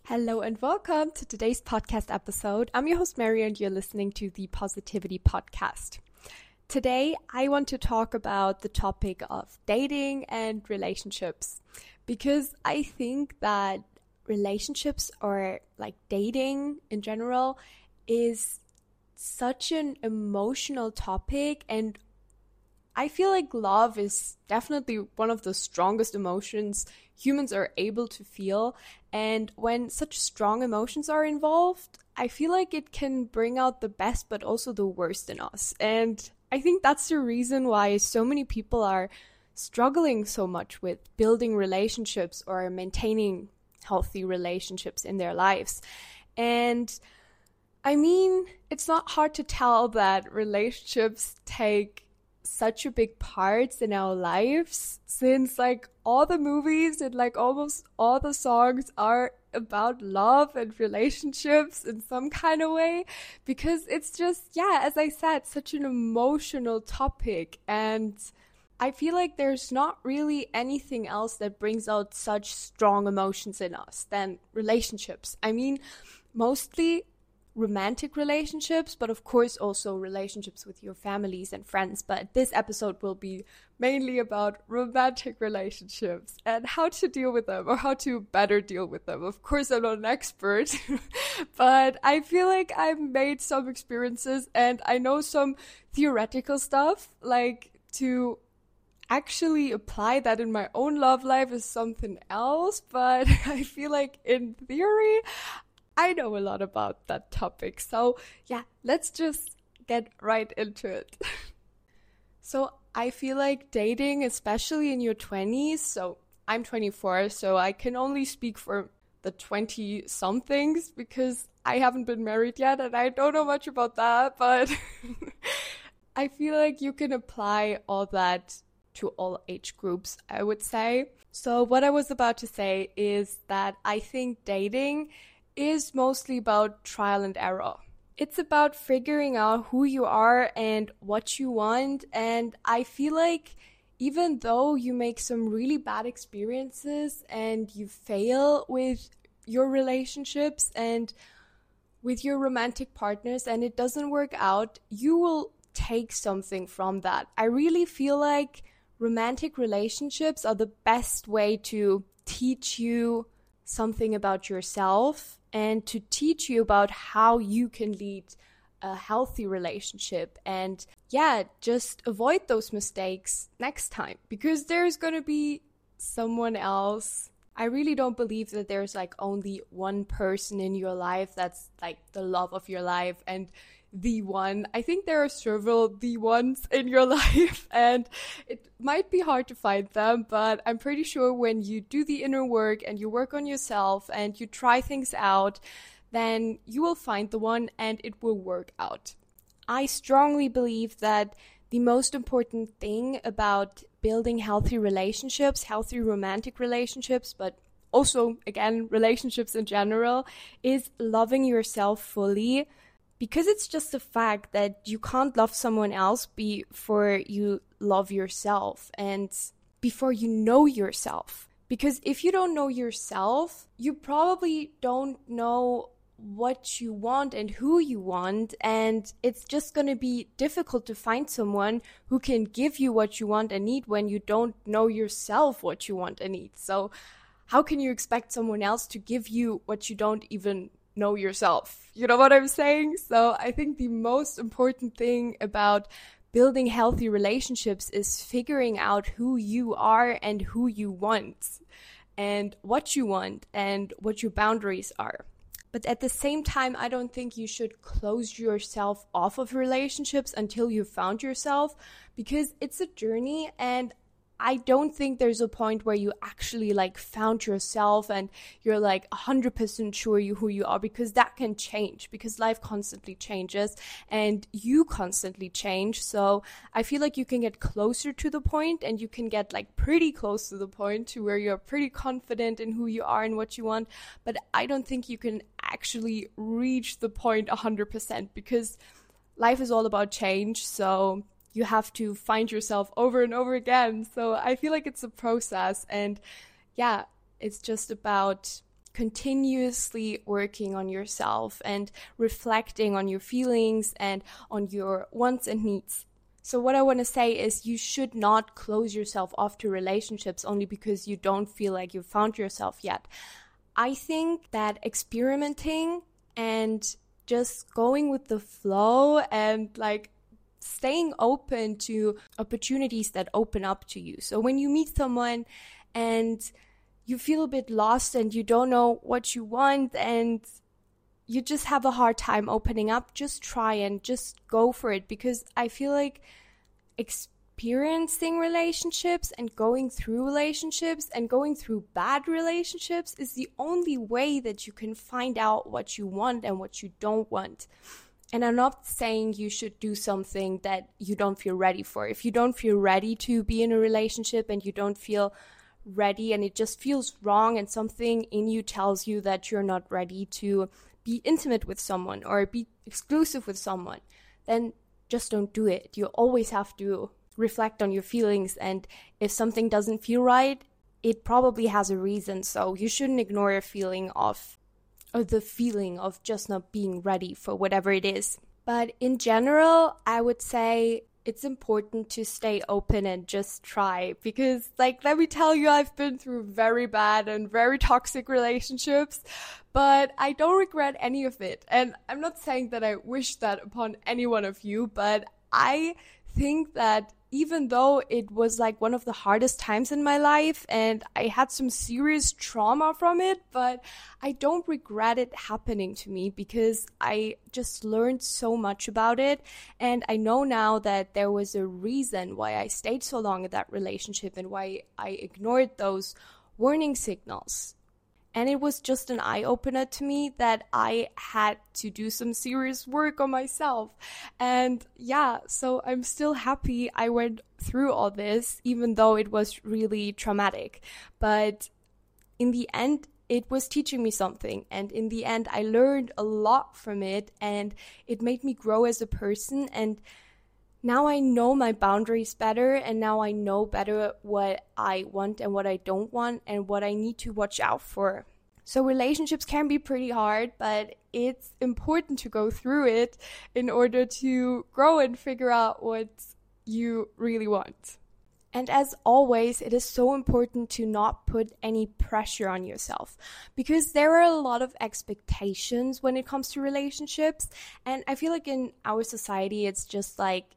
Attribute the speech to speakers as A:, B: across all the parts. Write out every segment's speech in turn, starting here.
A: Hello and welcome to today's podcast episode. I'm your host, Mary, and you're listening to the Positivity Podcast. Today, I want to talk about the topic of dating and relationships because I think that relationships or like dating in general is such an emotional topic, and I feel like love is definitely one of the strongest emotions humans are able to feel. And when such strong emotions are involved, I feel like it can bring out the best but also the worst in us. And I think that's the reason why so many people are struggling so much with building relationships or maintaining healthy relationships in their lives. And I mean, it's not hard to tell that relationships take such a big part in our lives, since like all the movies and like almost all the songs are about love and relationships in some kind of way, because it's just, yeah, as I said, such an emotional topic. And I feel like there's not really anything else that brings out such strong emotions in us than relationships. I mean, mostly romantic relationships, but of course also relationships with your families and friends. But this episode will be mainly about romantic relationships and how to deal with them, or how to better deal with them. Of course, I'm not an expert, but I feel like I've made some experiences and I know some theoretical stuff. Like, to actually apply that in my own love life is something else, but I feel like in theory I know a lot about that topic. So yeah, let's just get right into it. So I feel like dating, especially in your 20s, so I'm 24, so I can only speak for the 20-somethings because I haven't been married yet and I don't know much about that, but I feel like you can apply all that to all age groups, I would say. So what I was about to say is that I think dating is mostly about trial and error. It's about figuring out who you are and what you want. And I feel like even though you make some really bad experiences and you fail with your relationships and with your romantic partners and it doesn't work out, you will take something from that. I really feel like romantic relationships are the best way to teach you something about yourself and to teach you about how you can lead a healthy relationship. And yeah, just avoid those mistakes next time, because there's going to be someone else. I really don't believe that there's like only one person in your life that's like the love of your life and the one. I think there are several the ones in your life, and it might be hard to find them, but I'm pretty sure when you do the inner work and you work on yourself and you try things out, then you will find the one and it will work out. I strongly believe that the most important thing about building healthy relationships, healthy romantic relationships, but also, again, relationships in general, is loving yourself fully. Because it's just a fact that you can't love someone else before you love yourself and before you know yourself. Because if you don't know yourself, you probably don't know what you want and who you want. And it's just going to be difficult to find someone who can give you what you want and need when you don't know yourself what you want and need. So how can you expect someone else to give you what you don't even know yourself? You know what I'm saying? So I think the most important thing about building healthy relationships is figuring out who you are and who you want and what you want and what your boundaries are. But at the same time, I don't think you should close yourself off of relationships until you've found yourself, because it's a journey, and I don't think there's a point where you actually like found yourself and you're like 100% sure who you are, because that can change, because life constantly changes and you constantly change. So I feel like you can get closer to the point, and you can get like pretty close to the point to where you're pretty confident in who you are and what you want. But I don't think you can actually reach the point 100%, because life is all about change. So you have to find yourself over and over again. So I feel like it's a process, and yeah, it's just about continuously working on yourself and reflecting on your feelings and on your wants and needs. So what I want to say is you should not close yourself off to relationships only because you don't feel like you've found yourself yet. I think that experimenting and just going with the flow and like staying open to opportunities that open up to you. So when you meet someone and you feel a bit lost and you don't know what you want and you just have a hard time opening up, just try and just go for it, because I feel like experiencing relationships and going through relationships and going through bad relationships is the only way that you can find out what you want and what you don't want. And I'm not saying you should do something that you don't feel ready for. If you don't feel ready to be in a relationship and you don't feel ready and it just feels wrong and something in you tells you that you're not ready to be intimate with someone or be exclusive with someone, then just don't do it. You always have to reflect on your feelings, and if something doesn't feel right, it probably has a reason. So you shouldn't ignore a feeling of, or the feeling of just not being ready for whatever it is. But in general, I would say it's important to stay open and just try, because like, let me tell you, I've been through very bad and very toxic relationships, but I don't regret any of it. And I'm not saying that I wish that upon any one of you, but I think that even though it was like one of the hardest times in my life and I had some serious trauma from it, but I don't regret it happening to me because I just learned so much about it. And I know now that there was a reason why I stayed so long in that relationship and why I ignored those warning signals. And it was just an eye-opener to me that I had to do some serious work on myself. And yeah, so I'm still happy I went through all this, even though it was really traumatic. But in the end, it was teaching me something. And in the end, I learned a lot from it, and it made me grow as a person. And now I know my boundaries better, and now I know better what I want and what I don't want and what I need to watch out for. So relationships can be pretty hard, but it's important to go through it in order to grow and figure out what you really want. And as always, it is so important to not put any pressure on yourself, because there are a lot of expectations when it comes to relationships. And I feel like in our society, it's just like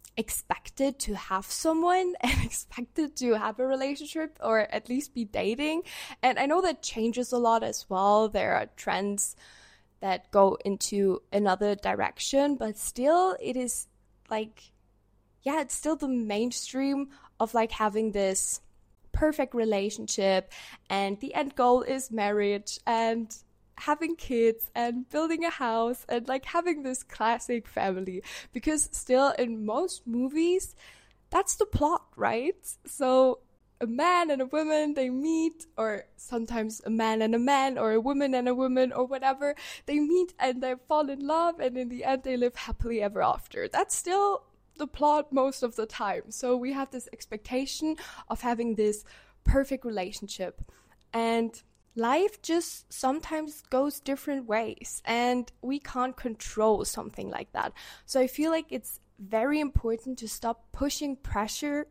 A: expected to have someone and expected to have a relationship or at least be dating. And I know that changes a lot as well. There are trends that go into another direction, but still it is like, yeah, it's still the mainstream of like having this perfect relationship, and the end goal is marriage and having kids and building a house and like having this classic family, because still in most movies that's the plot, right? So a man and a woman, they meet, or sometimes a man and a man, or a woman and a woman, or whatever, they meet and they fall in love, and in the end they live happily ever after. That's still the plot most of the time. So we have this expectation of having this perfect relationship, and life just sometimes goes different ways, and we can't control something like that. So I feel like it's very important to stop putting pressure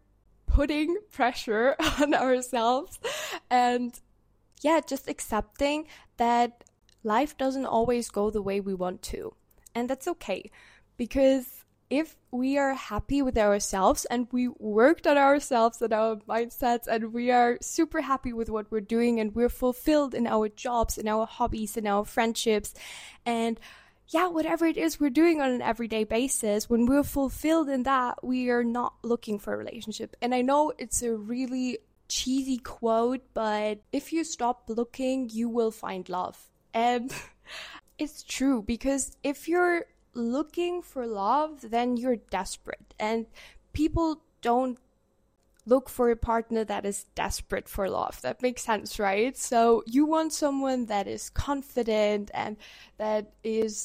A: on ourselves, and yeah, just accepting that life doesn't always go the way we want to. And that's okay, because if we are happy with ourselves and we worked on ourselves and our mindsets, and we are super happy with what we're doing, and we're fulfilled in our jobs, in our hobbies, in our friendships, and yeah, whatever it is we're doing on an everyday basis, when we're fulfilled in that, we are not looking for a relationship. And I know it's a really cheesy quote, but if you stop looking, you will find love. And it's true, because if you're looking for love, then you're desperate, and people don't look for a partner that is desperate for love. That makes sense, right? So you want someone that is confident and that is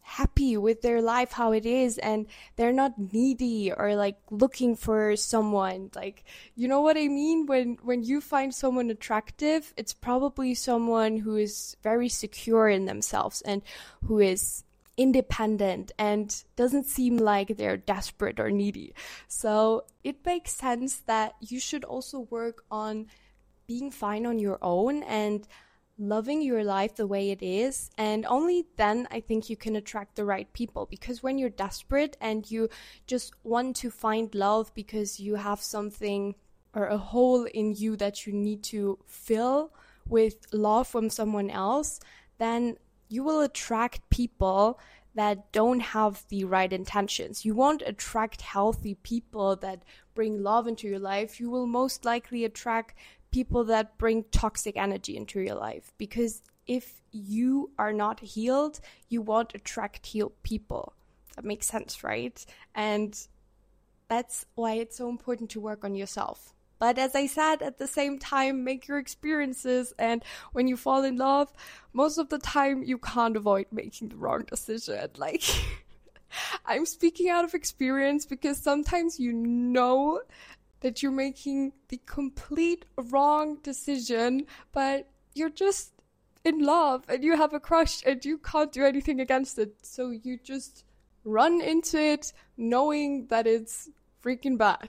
A: happy with their life how it is, and they're not needy or like looking for someone. Like, you know what I mean? When you find someone attractive, it's probably someone who is very secure in themselves and who is independent and doesn't seem like they're desperate or needy. So it makes sense that you should also work on being fine on your own and loving your life the way it is. And only then I think you can attract the right people. Because when you're desperate and you just want to find love because you have something or a hole in you that you need to fill with love from someone else, then you will attract people that don't have the right intentions. You won't attract healthy people that bring love into your life. You will most likely attract people that bring toxic energy into your life. Because if you are not healed, you won't attract healed people. That makes sense, right? And that's why it's so important to work on yourself. But as I said, at the same time, make your experiences. And when you fall in love, most of the time you can't avoid making the wrong decision. Like, I'm speaking out of experience because sometimes you know that you're making the complete wrong decision, but you're just in love and you have a crush and you can't do anything against it. So you just run into it knowing that it's freaking bad.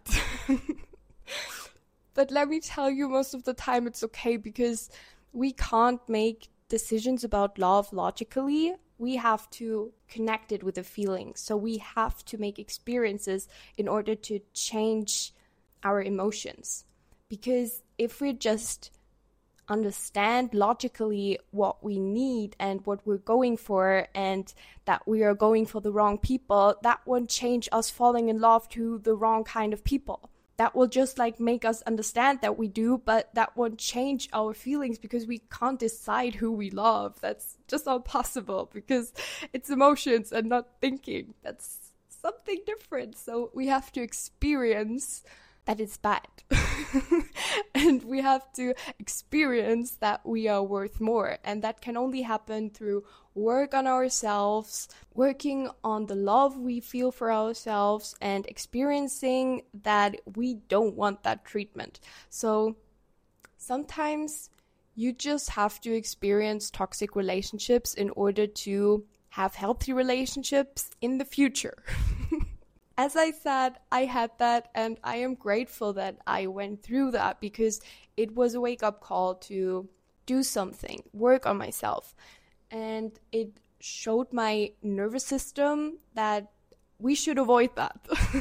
A: But let me tell you, most of the time it's okay, because we can't make decisions about love logically. We have to connect it with the feelings. So we have to make experiences in order to change our emotions. Because if we just understand logically what we need and what we're going for, and that we are going for the wrong people, that won't change us falling in love to the wrong kind of people. That will just like make us understand that we do, but that won't change our feelings because we can't decide who we love. That's just not possible because it's emotions and not thinking. That's something different. So we have to experience that it's bad. And we have to experience that we are worth more. And that can only happen through work on ourselves, working on the love we feel for ourselves, and experiencing that we don't want that treatment. So sometimes you just have to experience toxic relationships in order to have healthy relationships in the future. As I said, I had that, and I am grateful that I went through that, because it was a wake-up call to do something, work on myself. And it showed my nervous system that we should avoid that.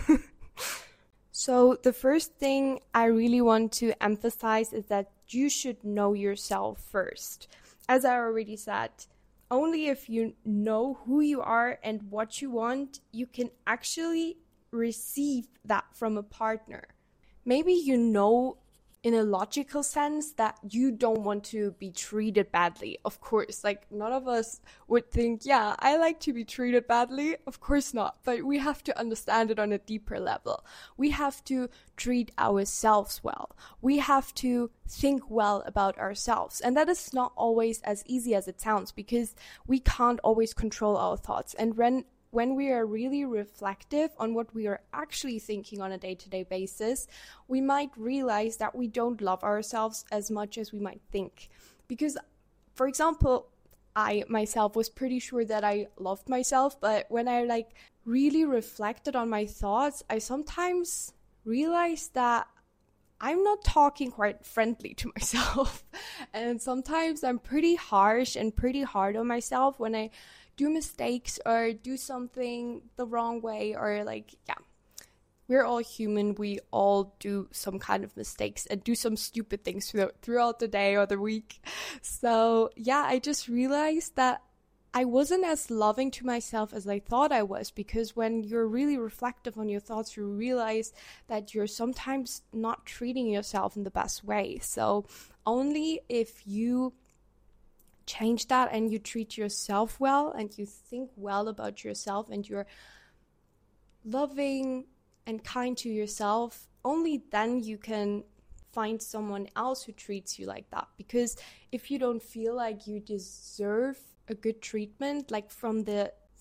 A: So the first thing I really want to emphasize is that you should know yourself first. As I already said, only if you know who you are and what you want, you can actually receive that from a partner. Maybe you know in a logical sense that you don't want to be treated badly. Of course, like none of us would think, yeah, I like to be treated badly. Of course not. But we have to understand it on a deeper level. We have to treat ourselves well. We have to think well about ourselves. And that is not always as easy as it sounds, because we can't always control our thoughts. And when we are really reflective on what we are actually thinking on a day-to-day basis, we might realize that we don't love ourselves as much as we might think. Because, for example, I myself was pretty sure that I loved myself, but when I really reflected on my thoughts, I sometimes realized that I'm not talking quite friendly to myself. And sometimes I'm pretty harsh and pretty hard on myself when I do mistakes or do something the wrong way, or we're all human. We all do some kind of mistakes and do some stupid things throughout the day or the week. So yeah, I just realized that I wasn't as loving to myself as I thought I was, because when you're really reflective on your thoughts, you realize that you're sometimes not treating yourself in the best way. So only if you change that and you treat yourself well and you think well about yourself and you're loving and kind to yourself, only then you can find someone else who treats you like that. Because if you don't feel like you deserve a good treatment, like from the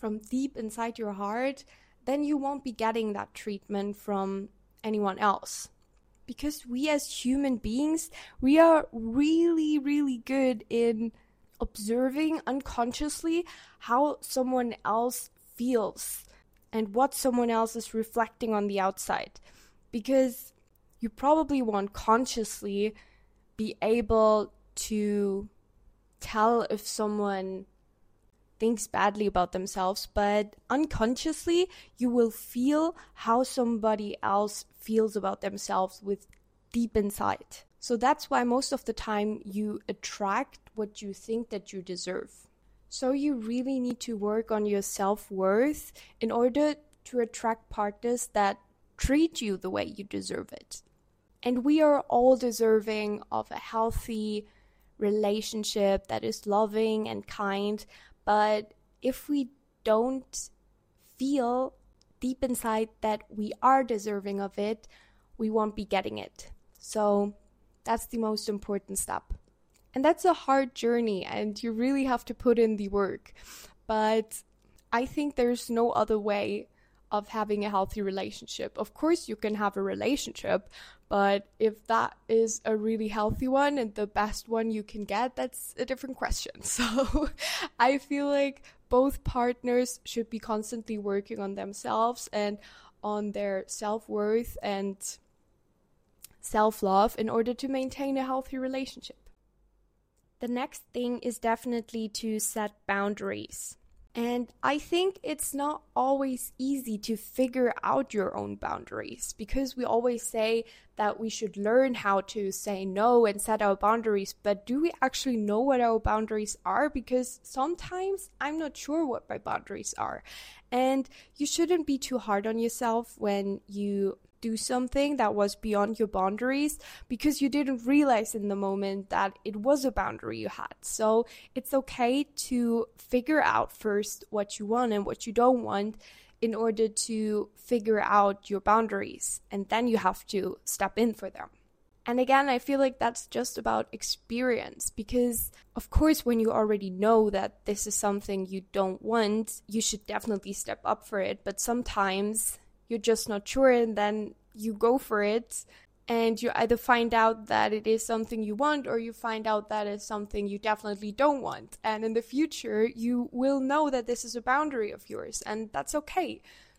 A: from deep inside your heart, then you won't be getting that treatment from anyone else. Because we as human beings, we are really, really good in observing unconsciously how someone else feels and what someone else is reflecting on the outside. Because you probably won't consciously be able to tell if someone thinks badly about themselves, but unconsciously you will feel how somebody else feels about themselves with deep inside. So that's why most of the time you attract what you think that you deserve. So you really need to work on your self-worth in order to attract partners that treat you the way you deserve it. And we are all deserving of a healthy relationship that is loving and kind. But if we don't feel deep inside that we are deserving of it, we won't be getting it. So that's the most important step. And that's a hard journey, and you really have to put in the work. But I think there's no other way of having a healthy relationship. Of course, you can have a relationship, but if that is a really healthy one and the best one you can get, that's a different question. So I feel like both partners should be constantly working on themselves and on their self-worth and self-love in order to maintain a healthy relationship. The next thing is definitely to set boundaries. And I think it's not always easy to figure out your own boundaries, because we always say that we should learn how to say no and set our boundaries. But do we actually know what our boundaries are? Because sometimes I'm not sure what my boundaries are. And you shouldn't be too hard on yourself when you do something that was beyond your boundaries, because you didn't realize in the moment that it was a boundary you had. So it's okay to figure out first what you want and what you don't want in order to figure out your boundaries, and then you have to step in for them. And again, I feel like that's just about experience, because of course, when you already know that this is something you don't want, you should definitely step up for it. But sometimes you're just not sure, and then you go for it, and you either find out that it is something you want, or you find out that it's something you definitely don't want. And in the future, you will know that this is a boundary of yours, and that's okay.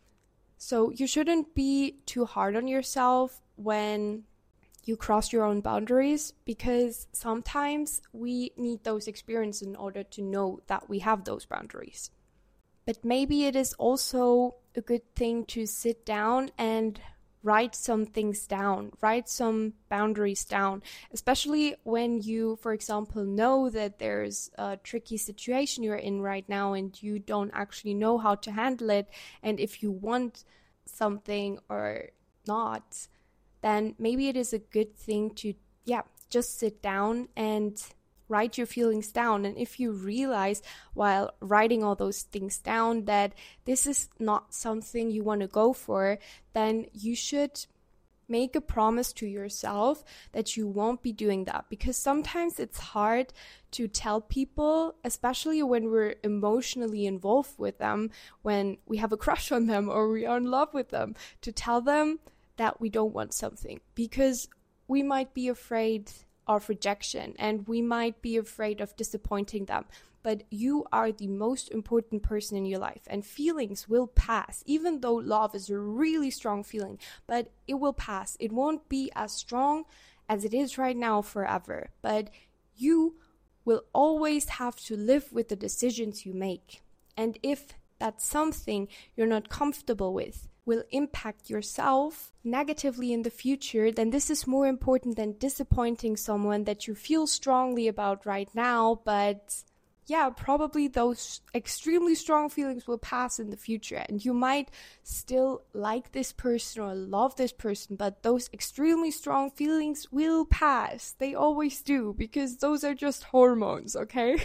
A: So you shouldn't be too hard on yourself when you cross your own boundaries, because sometimes we need those experiences in order to know that we have those boundaries. But maybe it is also a good thing to sit down and write some things down, write some boundaries down, especially when you, for example, know that there's a tricky situation you're in right now and you don't actually know how to handle it. And if you want something or not, then maybe it is a good thing to, just sit down and write your feelings down. And if you realize while writing all those things down that this is not something you want to go for, then you should make a promise to yourself that you won't be doing that. Because sometimes it's hard to tell people, especially when we're emotionally involved with them, when we have a crush on them or we are in love with them, to tell them that we don't want something, because we might be afraid of rejection and we might be afraid of disappointing them. But you are the most important person in your life, and feelings will pass, even though love is a really strong feeling, but it will pass. It won't be as strong as it is right now forever, but you will always have to live with the decisions you make. And if that's something you're not comfortable with, will impact yourself negatively in the future, then this is more important than disappointing someone that you feel strongly about right now. But probably those extremely strong feelings will pass in the future, and you might still like this person or love this person, but those extremely strong feelings will pass. They always do, because those are just hormones, okay?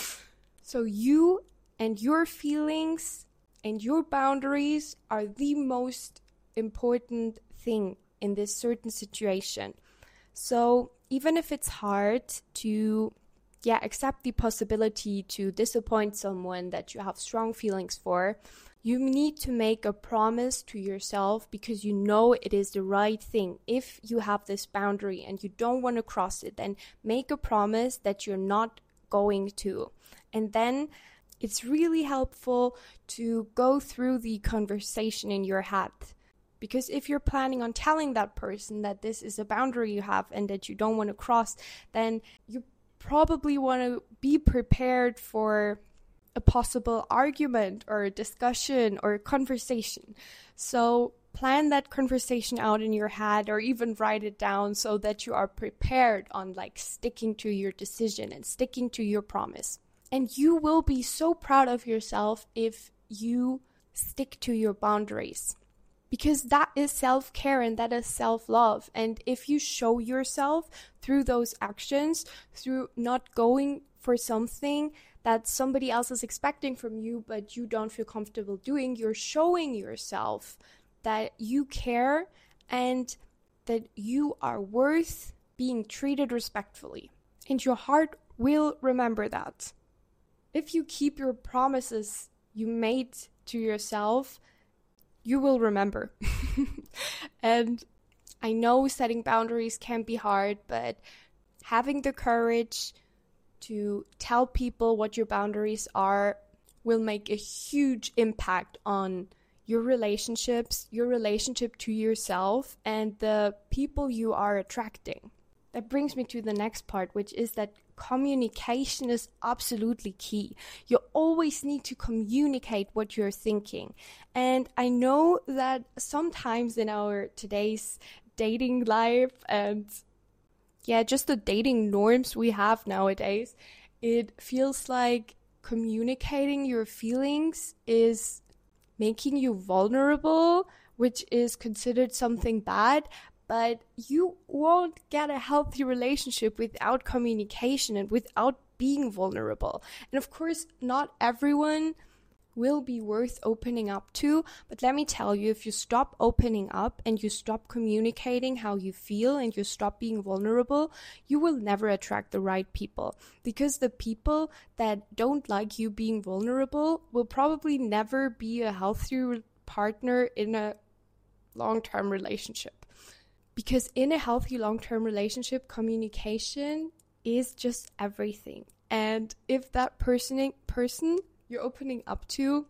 A: So you and your feelings and your boundaries are the most important thing in this certain situation. So even if it's hard to accept the possibility to disappoint someone that you have strong feelings for, you need to make a promise to yourself because you know it is the right thing. If you have this boundary and you don't want to cross it, then make a promise that you're not going to. And then it's really helpful to go through the conversation in your head. Because if you're planning on telling that person that this is a boundary you have and that you don't want to cross, then you probably want to be prepared for a possible argument or a discussion or a conversation. So plan that conversation out in your head or even write it down so that you are prepared on sticking to your decision and sticking to your promise. And you will be so proud of yourself if you stick to your boundaries. Because that is self-care and that is self-love. And if you show yourself through those actions, through not going for something that somebody else is expecting from you, but you don't feel comfortable doing, you're showing yourself that you care and that you are worth being treated respectfully. And your heart will remember that. If you keep your promises you made to yourself, you will remember. And I know setting boundaries can be hard, but having the courage to tell people what your boundaries are will make a huge impact on your relationships, your relationship to yourself, and the people you are attracting. That brings me to the next part, which is that communication is absolutely key. You always need to communicate what you're thinking. And I know that sometimes in our today's dating life and just the dating norms we have nowadays, it feels like communicating your feelings is making you vulnerable, which is considered something bad. But you won't get a healthy relationship without communication and without being vulnerable. And of course, not everyone will be worth opening up to. But let me tell you, if you stop opening up and you stop communicating how you feel and you stop being vulnerable, you will never attract the right people. Because the people that don't like you being vulnerable will probably never be a healthy partner in a long-term relationship. Because in a healthy long-term relationship, communication is just everything. And if that person you're opening up to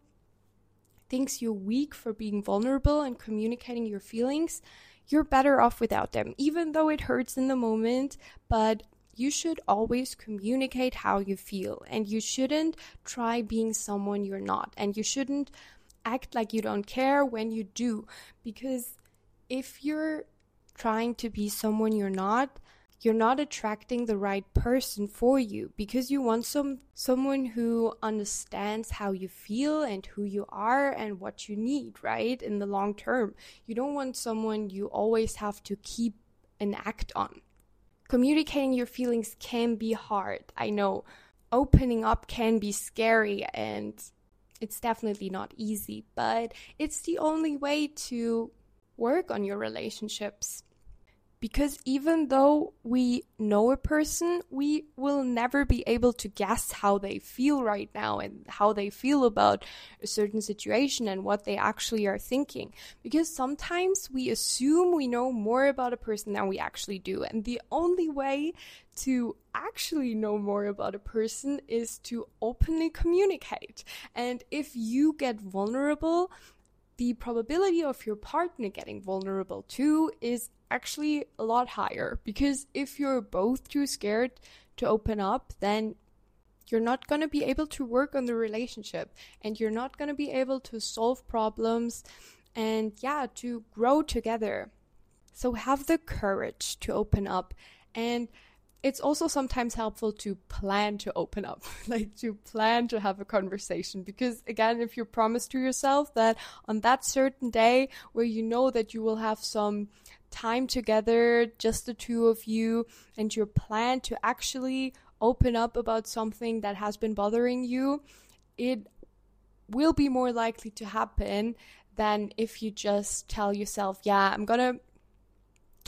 A: thinks you're weak for being vulnerable and communicating your feelings, you're better off without them, even though it hurts in the moment. But you should always communicate how you feel, and you shouldn't try being someone you're not, and you shouldn't act like you don't care when you do. Because if you're trying to be someone you're not attracting the right person for you, because you want someone who understands how you feel and who you are and what you need, right? In the long term. You don't want someone you always have to keep an act on. Communicating your feelings can be hard. I know opening up can be scary and it's definitely not easy, but it's the only way to work on your relationships. Because even though we know a person, we will never be able to guess how they feel right now and how they feel about a certain situation and what they actually are thinking. Because sometimes we assume we know more about a person than we actually do. And the only way to actually know more about a person is to openly communicate. And if you get vulnerable, the probability of your partner getting vulnerable too is actually a lot higher. Because if you're both too scared to open up, then you're not going to be able to work on the relationship and you're not going to be able to solve problems and to grow together. So have the courage to open up. And it's also sometimes helpful to plan to open up, like to plan to have a conversation. Because again, if you promise to yourself that on that certain day where you know that you will have some time together, just the two of you, and you plan to actually open up about something that has been bothering you, it will be more likely to happen than if you just tell yourself, I'm gonna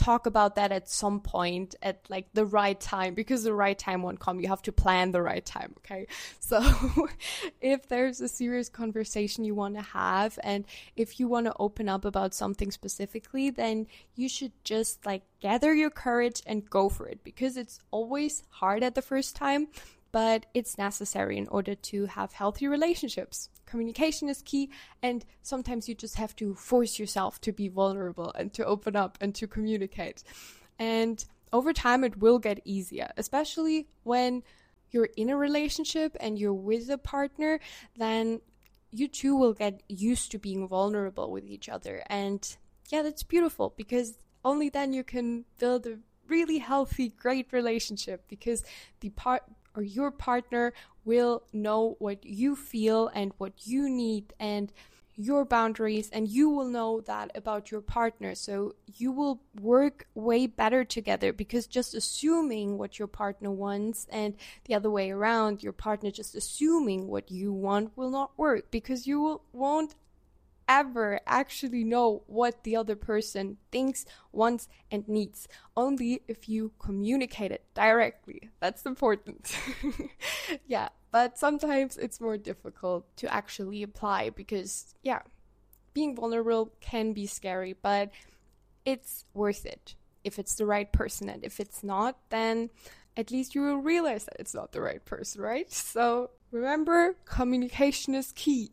A: talk about that at some point at like the right time, because the right time won't come. You have to plan the right time, okay? So if there's a serious conversation you want to have, and if you want to open up about something specifically, then you should just like gather your courage and go for it, because it's always hard at the first time, but it's necessary in order to have healthy relationships. Communication is key, and sometimes you just have to force yourself to be vulnerable and to open up and to communicate. And over time, it will get easier, especially when you're in a relationship and you're with a partner. Then you two will get used to being vulnerable with each other. And yeah, that's beautiful, because only then you can build a really healthy, great relationship, because your partner will know what you feel and what you need and your boundaries, and you will know that about your partner. So you will work way better together, because just assuming what your partner wants and the other way around, your partner just assuming what you want, will not work, because you won't ever actually know what the other person thinks, wants, and needs. Only if you communicate it directly. That's important. Yeah, but sometimes it's more difficult to actually apply, because, yeah, being vulnerable can be scary, but it's worth it if it's the right person. And if it's not, then at least you will realize that it's not the right person, right? So remember, communication is key.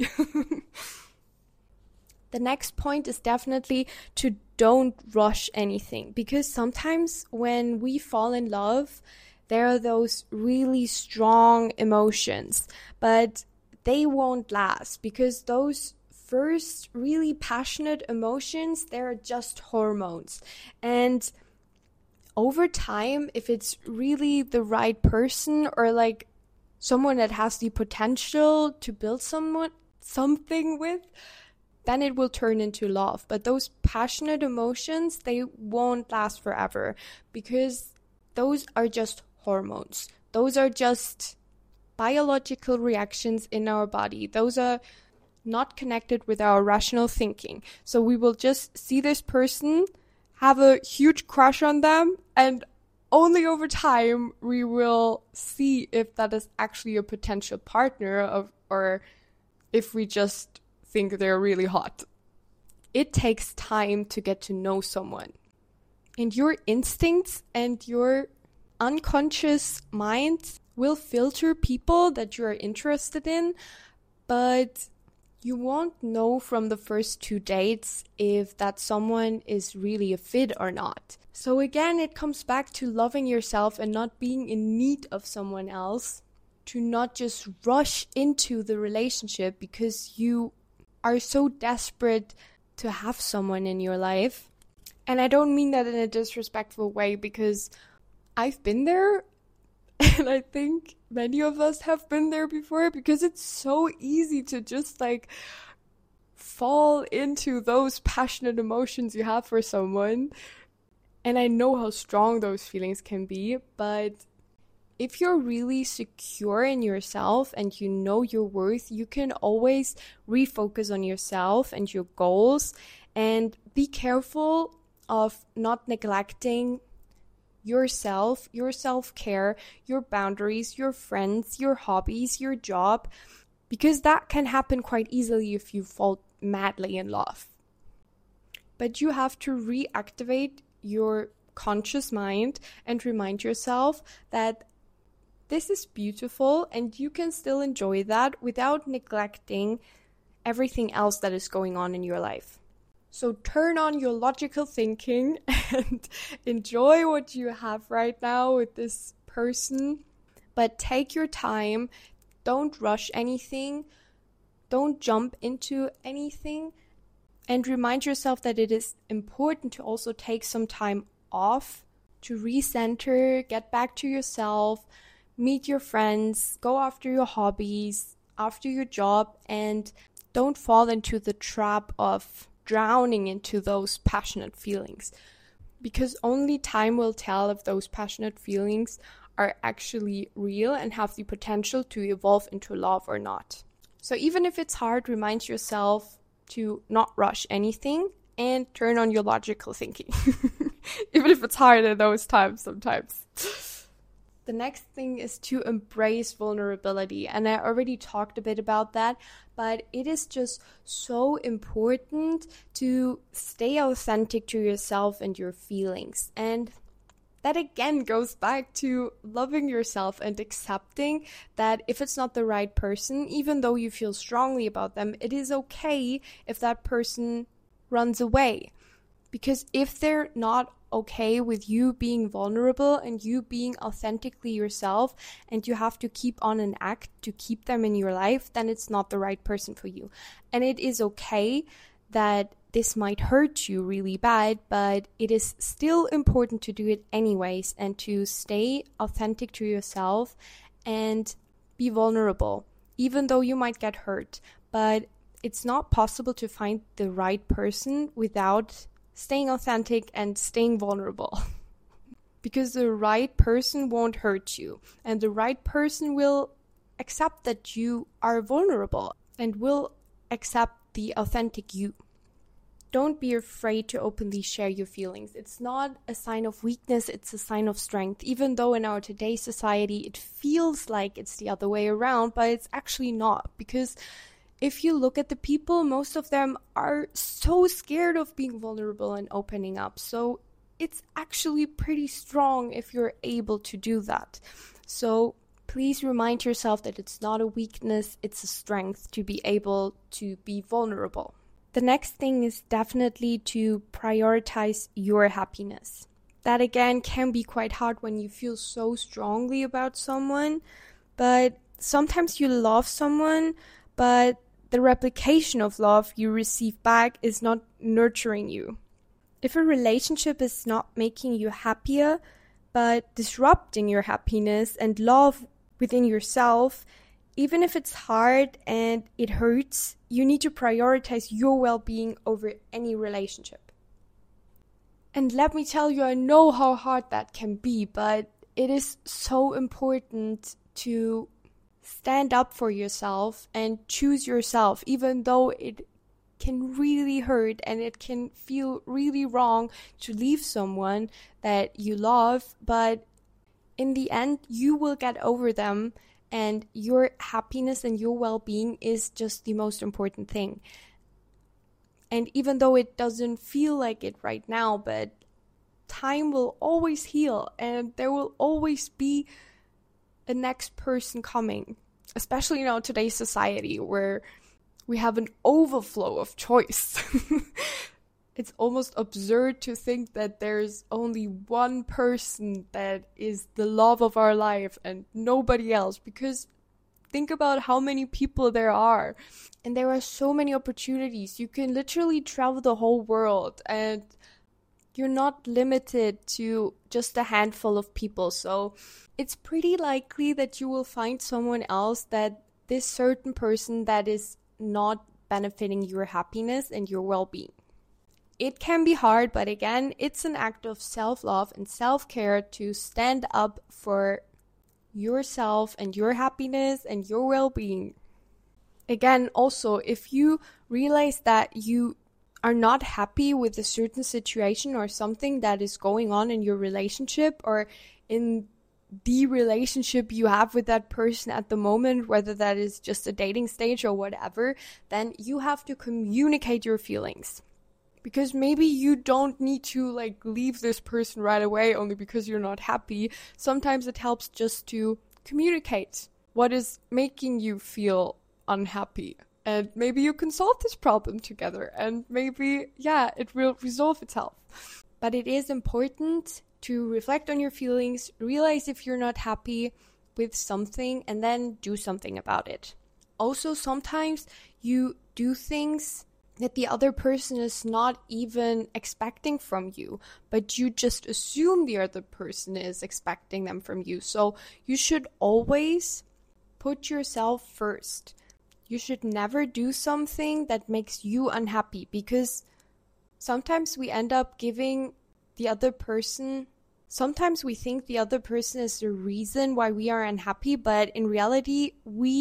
A: The next point is definitely to don't rush anything, because sometimes when we fall in love, there are those really strong emotions, but they won't last, because those first really passionate emotions, they're just hormones. And over time, if it's really the right person, or like someone that has the potential to build something with, then it will turn into love. But those passionate emotions, they won't last forever, because those are just hormones. Those are just biological reactions in our body. Those are not connected with our rational thinking. So we will just see this person, have a huge crush on them, and only over time we will see if that is actually a potential partner or if we just think they're really hot. It takes time to get to know someone. And your instincts and your unconscious mind will filter people that you are interested in, but you won't know from the first 2 dates if that someone is really a fit or not. So again, it comes back to loving yourself and not being in need of someone else, to not just rush into the relationship because you are so desperate to have someone in your life. And I don't mean that in a disrespectful way, because I've been there, and I think many of us have been there before, because it's so easy to just like fall into those passionate emotions you have for someone. And I know how strong those feelings can be, but if you're really secure in yourself and you know your worth, you can always refocus on yourself and your goals, and be careful of not neglecting yourself, your self-care, your boundaries, your friends, your hobbies, your job, because that can happen quite easily if you fall madly in love. But you have to reactivate your conscious mind and remind yourself that this is beautiful and you can still enjoy that without neglecting everything else that is going on in your life. So turn on your logical thinking and enjoy what you have right now with this person. But take your time. Don't rush anything. Don't jump into anything. And remind yourself that it is important to also take some time off to recenter, get back to yourself, meet your friends, go after your hobbies, after your job, and don't fall into the trap of drowning into those passionate feelings. Because only time will tell if those passionate feelings are actually real and have the potential to evolve into love or not. So even if it's hard, remind yourself to not rush anything and turn on your logical thinking. even if it's hard in those times sometimes. The next thing is to embrace vulnerability. And I already talked a bit about that, but it is just so important to stay authentic to yourself and your feelings. And that again goes back to loving yourself and accepting that if it's not the right person, even though you feel strongly about them, it is okay if that person runs away. Because if they're not okay with you being vulnerable and you being authentically yourself, and you have to keep on an act to keep them in your life, then it's not the right person for you. And it is okay that this might hurt you really bad, but it is still important to do it anyways and to stay authentic to yourself and be vulnerable, even though you might get hurt. But it's not possible to find the right person without staying authentic and staying vulnerable. Because the right person won't hurt you, and the right person will accept that you are vulnerable and will accept the authentic you. Don't be afraid to openly share your feelings. It's not a sign of weakness, it's a sign of strength. Even though in our today's society it feels like it's the other way around, but it's actually not. Because if you look at the people, most of them are so scared of being vulnerable and opening up. So it's actually pretty strong if you're able to do that. So please remind yourself that it's not a weakness, it's a strength to be able to be vulnerable. The next thing is definitely to prioritize your happiness. That again can be quite hard when you feel so strongly about someone, but sometimes you love someone, but the replication of love you receive back is not nurturing you. If a relationship is not making you happier, but disrupting your happiness and love within yourself, even if it's hard and it hurts, you need to prioritize your well-being over any relationship. And let me tell you, I know how hard that can be, but it is so important to stand up for yourself and choose yourself, even though it can really hurt and it can feel really wrong to leave someone that you love. But in the end, you will get over them, and your happiness and your well-being is just the most important thing. And even though it doesn't feel like it right now, but time will always heal, and there will always be a next person coming, especially in today's society where we have an overflow of choice. It's almost absurd to think that there's only one person that is the love of our life and nobody else, because think about how many people there are, and there are so many opportunities. You can literally travel the whole world, and you're not limited to just a handful of people. So it's pretty likely that you will find someone else, that this certain person that is not benefiting your happiness and your well-being. It can be hard, but again, it's an act of self-love and self-care to stand up for yourself and your happiness and your well-being. Again, also, if you realize that you are not happy with a certain situation or something that is going on in your relationship or in the relationship you have with that person at the moment, whether that is just a dating stage or whatever, then you have to communicate your feelings. Because maybe you don't need to leave this person right away only because you're not happy. Sometimes it helps just to communicate what is making you feel unhappy. And maybe you can solve this problem together. And maybe, it will resolve itself. But it is important to reflect on your feelings, realize if you're not happy with something, and then do something about it. Also, sometimes you do things that the other person is not even expecting from you, but you just assume the other person is expecting them from you. So you should always put yourself first. You should never do something that makes you unhappy, because sometimes we end up giving the other person, sometimes we think the other person is the reason why we are unhappy, but in reality, we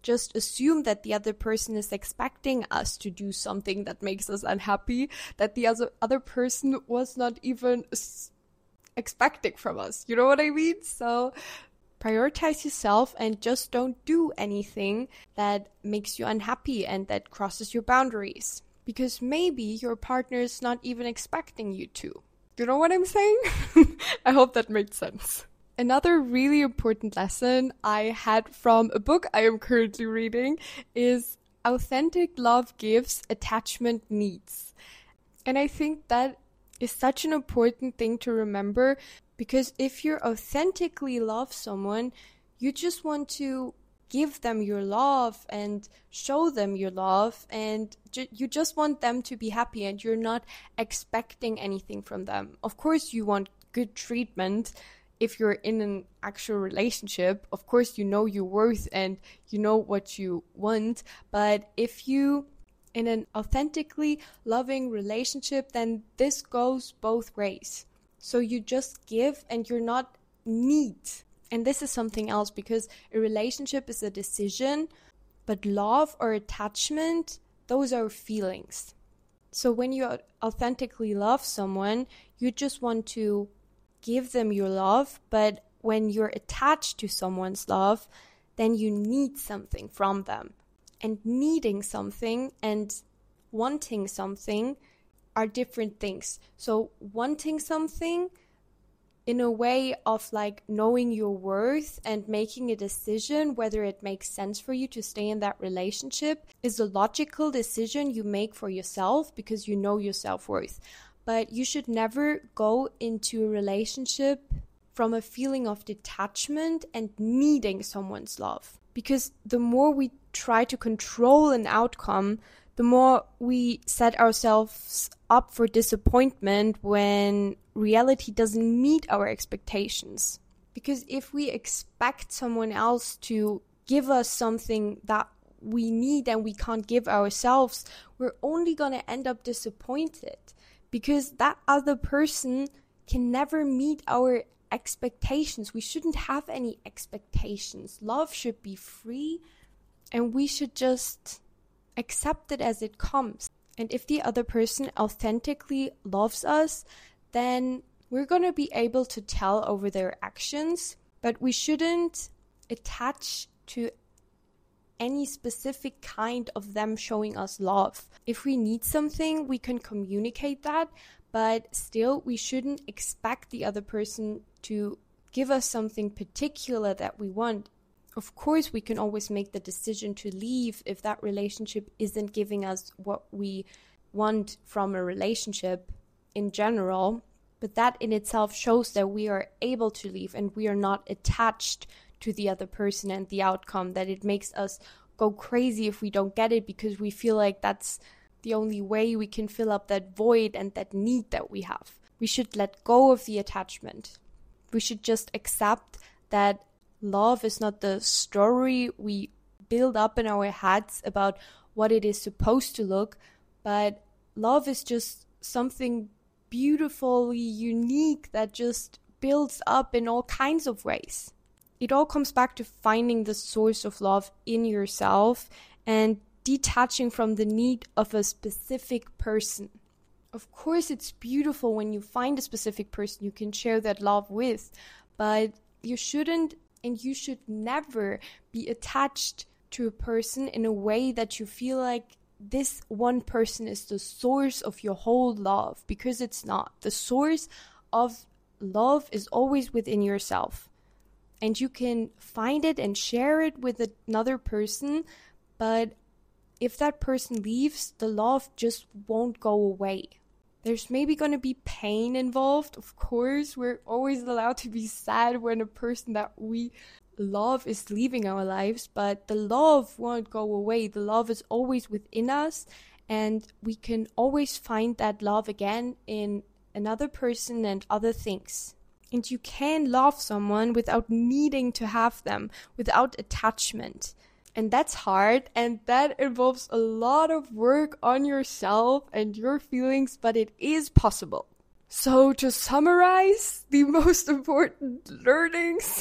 A: just assume that the other person is expecting us to do something that makes us unhappy, that the other person was not even expecting from us. You know what I mean? So prioritize yourself and just don't do anything that makes you unhappy and that crosses your boundaries. Because maybe your partner is not even expecting you to. You know what I'm saying? I hope that made sense. Another really important lesson I had from a book I am currently reading is Authentic Love Gives, Attachment Needs. And I think that is such an important thing to remember, because if you authentically love someone, you just want to give them your love and show them your love, and you just want them to be happy, and you're not expecting anything from them. Of course, you want good treatment. If you're in an actual relationship, of course, you know your worth and you know what you want. But if you in an authentically loving relationship, then this goes both ways. So you just give and you're not need. And this is something else, because a relationship is a decision, but love or attachment, those are feelings. So when you authentically love someone, you just want to give them your love, but when you're attached to someone's love, then you need something from them. And needing something and wanting something are different things. So wanting something in a way of like knowing your worth and making a decision whether it makes sense for you to stay in that relationship is a logical decision you make for yourself because you know your self-worth. But you should never go into a relationship from a feeling of detachment and needing someone's love. Because the more we try to control an outcome, the more we set ourselves up for disappointment when reality doesn't meet our expectations. Because if we expect someone else to give us something that we need and we can't give ourselves, we're only going to end up disappointed. Because that other person can never meet our expectations. We shouldn't have any expectations. Love should be free, and we should just accept it as it comes. And if the other person authentically loves us, then we're going to be able to tell over their actions, but we shouldn't attach to any specific kind of them showing us love. If we need something, we can communicate that, but still we shouldn't expect the other person to give us something particular that we want. Of course, we can always make the decision to leave if that relationship isn't giving us what we want from a relationship in general, but that in itself shows that we are able to leave and we are not attached to the other person and the outcome, that it makes us go crazy if we don't get it because we feel like that's the only way we can fill up that void and that need that we have. We should let go of the attachment. We should just accept that love is not the story we build up in our heads about what it is supposed to look, but love is just something beautifully unique that just builds up in all kinds of ways. It all comes back to finding the source of love in yourself and detaching from the need of a specific person. Of course, it's beautiful when you find a specific person you can share that love with, but you shouldn't and you should never be attached to a person in a way that you feel like this one person is the source of your whole love, because it's not. The source of love is always within yourself. And you can find it and share it with another person, but if that person leaves, the love just won't go away. There's maybe going to be pain involved. Of course, we're always allowed to be sad when a person that we love is leaving our lives, but the love won't go away. The love is always within us, and we can always find that love again in another person and other things. And you can love someone without needing to have them, without attachment. And that's hard, and that involves a lot of work on yourself and your feelings, but it is possible. So to summarize the most important learnings,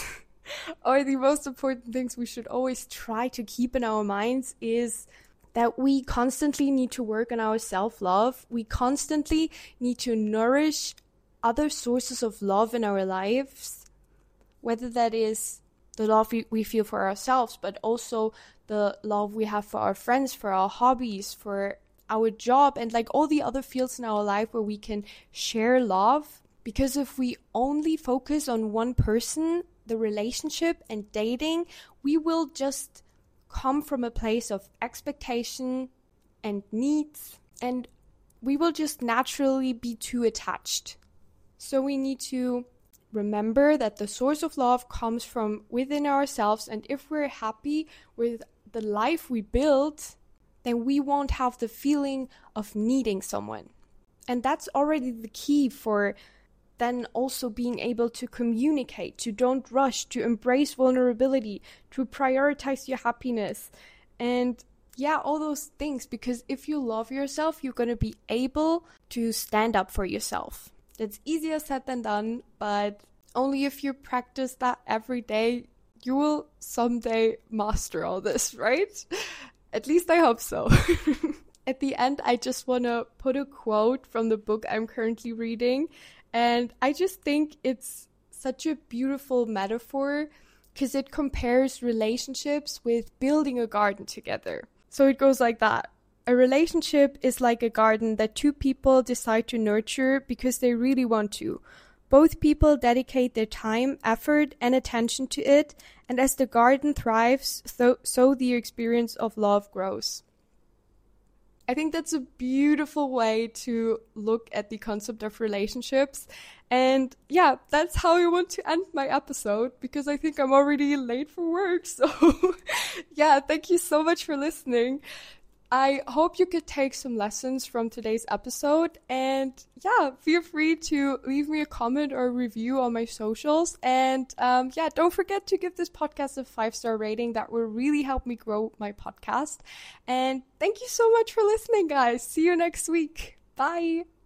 A: or the most important things we should always try to keep in our minds is that we constantly need to work on our self-love. We constantly need to nourish other sources of love in our lives, whether that is the love we feel for ourselves, but also the love we have for our friends, for our hobbies, for our job, and like all the other fields in our life where we can share love. Because if we only focus on one person, the relationship and dating, we will just come from a place of expectation and needs, and we will just naturally be too attached. So we need to remember that the source of love comes from within ourselves, and if we're happy with the life we build, then we won't have the feeling of needing someone. And that's already the key for then also being able to communicate, to don't rush, to embrace vulnerability, to prioritize your happiness, and all those things. Because if you love yourself, you're going to be able to stand up for yourself. That's easier said than done, but only if you practice that every day, you will someday master all this, right? At least I hope so. At the end, I just want to put a quote from the book I'm currently reading. And I just think it's such a beautiful metaphor because it compares relationships with building a garden together. So it goes like that. A relationship is like a garden that two people decide to nurture because they really want to. Both people dedicate their time, effort, and attention to it, and as the garden thrives, so the experience of love grows. I think that's a beautiful way to look at the concept of relationships. And that's how I want to end my episode, because I think I'm already late for work. So thank you so much for listening. I hope you could take some lessons from today's episode, and feel free to leave me a comment or a review on my socials. And don't forget to give this podcast a 5-star rating. That will really help me grow my podcast. And thank you so much for listening, guys. See you next week. Bye.